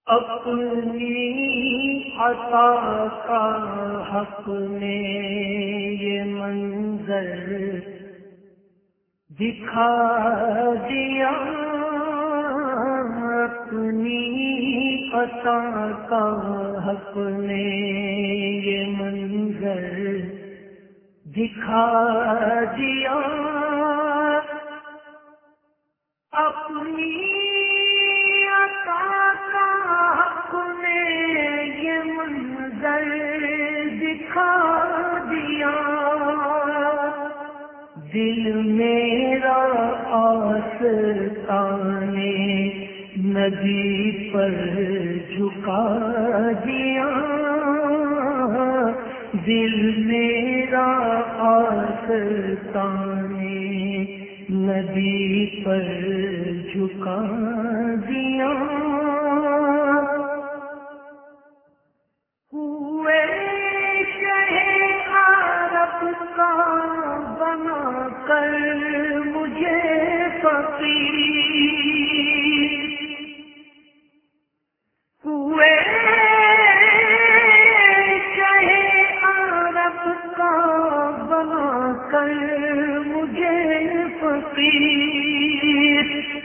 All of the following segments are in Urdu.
اپنی عطا کا حق نے یہ منظر دکھا دیا، اپنی عطا کا حق نے یہ منظر دکھا دیا، اپنی عطا کا حق نے یہ منظر دکھا دیا، دل میرا آستانے نبی پر جھکا دیا، دل میرا آستانے نبی پر جھکا دیا، ہوئے شہ عرب کا بنا کر مجھے فقیر، ہوئے شہ عرب کا بنا کر مجھے فقیر،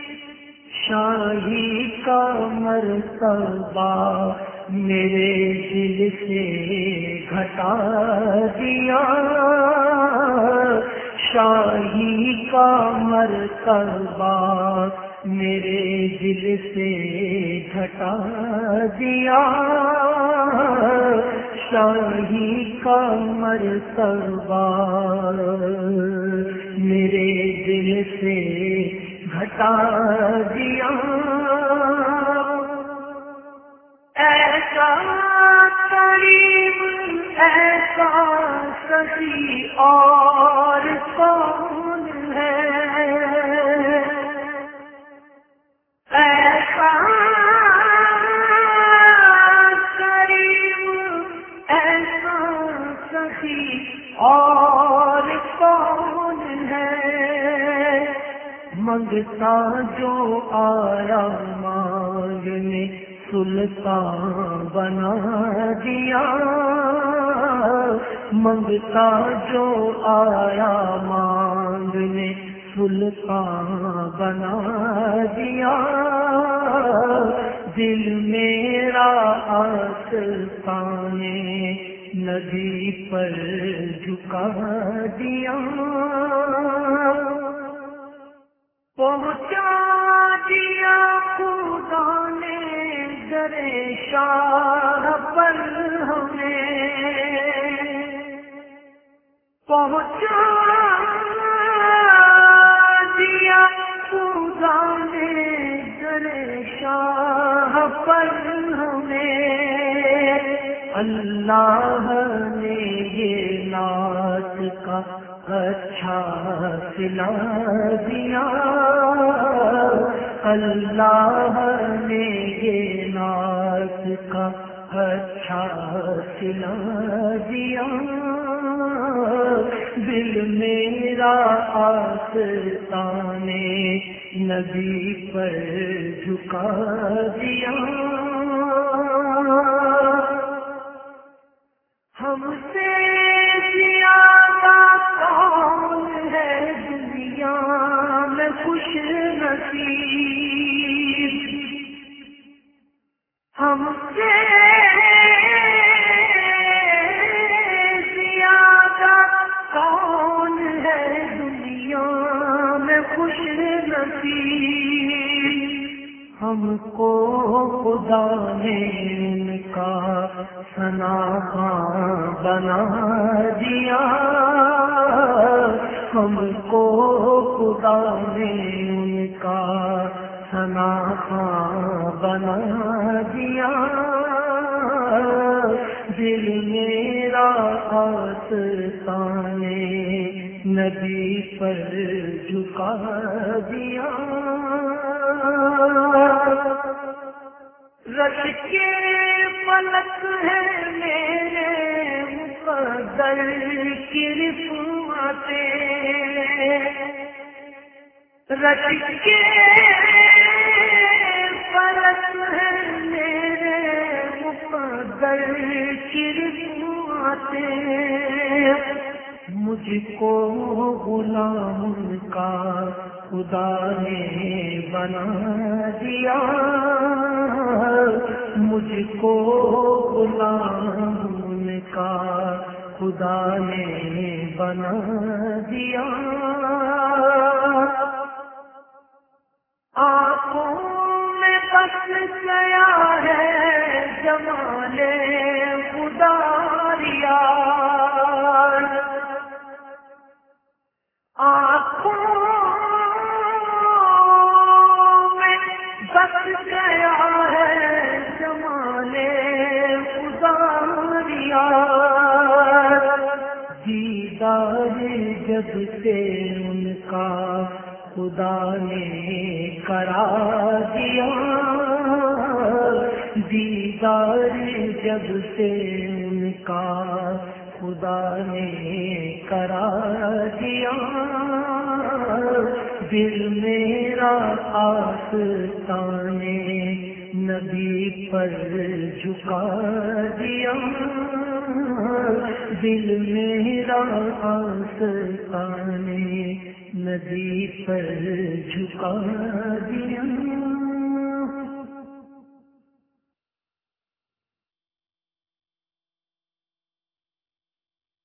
شاہی کا مرتبہ میرے دل سے گھٹا دیا، شاہی کا مرتبہ میرے دل سے گھٹا دیا، شاہی کا مرتبہ میرے دل سے گھٹا دیا، ایسا کریم ایسا سخی اور کون ہے، ایسا کریم ایسا سخی اور کون ہے، منگتا جو آیا مانگنے سلطان بنا دیا، منگتا جو آیا مانگنے سلطان بنا دیا، دل میرا آستانے نبی پر جھکا دیا، پہنچا دیا خدا نے در شاہ پر ہمیں، پہنچا دیا خدا نے در شاہ پر ہمیں، اللہ نے یہ نعت کا اچھا سلا دیا، اللہ نے یہ نعت کا اچھا سلا دیا، دل میرا آستانے نبی پر جھکا دیا، ہم سے زیادہ کون ہے دنیا میں خوش نصیب، ہم سے زیادہ کون ہے دنیا میں خوش نصیب، ہم کو خدا نے ان کا ثناء بنا دیا، ہم کو خدا نے ان کا ثناء بنا دیا، دل میرا آستانے نبی پر جھکا دیا، رش کے فلک ہے میرے مقدر کی رفعتیں، رش کے فلک ہے میرے پر چرماتے مجھ کو غلام کا خدا نے بنا دیا، مجھ کو غلام کا خدا نے بنا دیا۔ آنکھوں میں بس گیا ہے جمال خدا ریا، آنکھوں میں بس گیا ہے جمال خدا ریا، دیدار جب سے ان کا خدا نے کرا دیا، دیدار جب سے ان کا خدا نے کرا دیا، دل میرا آستان نبی پر جھکا دیا، دل میرا آستان نبی پر جھکا دیا۔